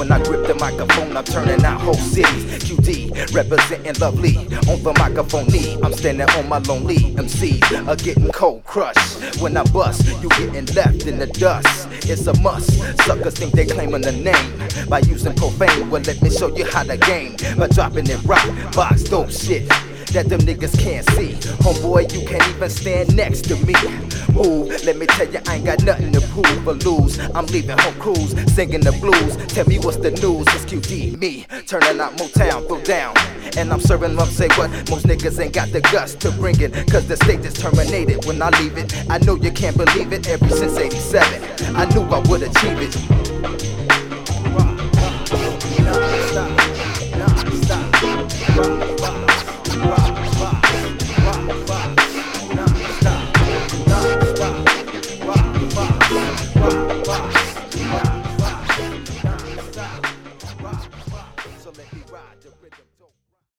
When I grip the microphone, I'm turning out whole cities. QD representing lovely on the microphone knee. I'm standing on my lonely MCs are getting cold crushed. When I bust, you getting left in the dust. It's a must. Suckers think they claiming the name by using profane. Well, let me show you how to game by dropping it rock, box, dope shit that them niggas can't see. Homeboy, you can't even stand next to me. Ooh, let me tell you, I ain't got nothing to prove or lose. I'm leaving home cruise, singing the blues. Tell me what's the news, it's QD, me turning out Motown, throw down. And I'm serving up, say what? Most niggas ain't got the guts to bring it, cause the stage is terminated when I leave it. I know you can't believe it, ever since '87 I knew I would achieve it.